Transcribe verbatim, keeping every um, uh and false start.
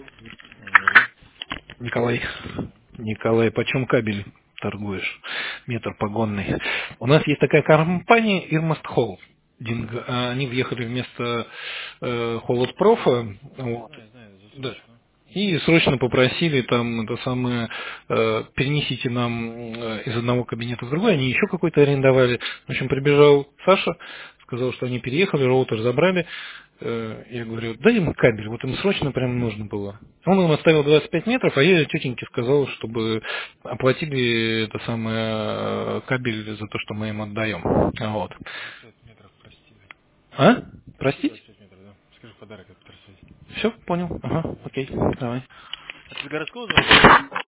Алло. Николай, Да. Николай, почем кабель торгуешь? Метр погонный. У нас есть такая компания Irmast Holding. А, Они въехали вместо э, Холодпрофа. Я Вот. знаю, знаю, Да. засрочно. И срочно попросили там это самое, э, перенесите нам э, из одного кабинета в другой, они еще какой-то арендовали. В общем, прибежал Саша, сказал, что они переехали, роутер забрали. Э, я говорю, дай им кабель, вот им срочно прям нужно было. Он им оставил двадцать пять метров, а я тетеньке сказал, чтобы оплатили это самое э, кабель за то, что мы им отдаем. Вот. двадцать пять метров, прости. А? Прости, Простить? двадцать пять метров, да. Скажи подарок от Тарсуи. Все, понял. Ага, окей, давай. А ты с городского звонишь?